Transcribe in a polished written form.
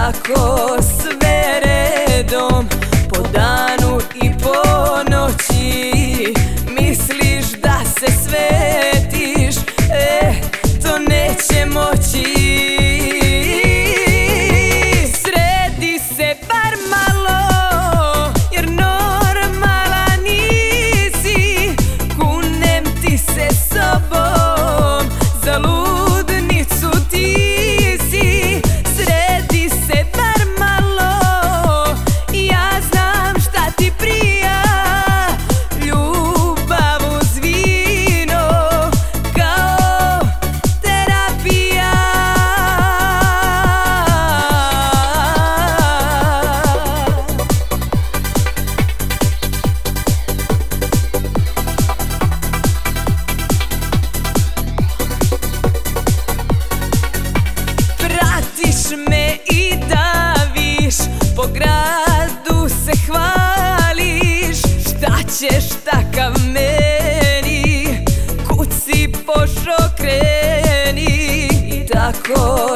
tako sve redom, po danu i po noći. Misliš da se svetiš, to neće moći. Sredi se bar malo, jer normalan nisi. Kunem ti se sobom, za ludnicu ti si. Sredi se bar malo, ja znam šta ti prija. Ljubav uz vino, kao terapija. Pratiš me i daviš, po gradu se hvališ. Šta ćeš takav meni, kud si pošo kreni. I tako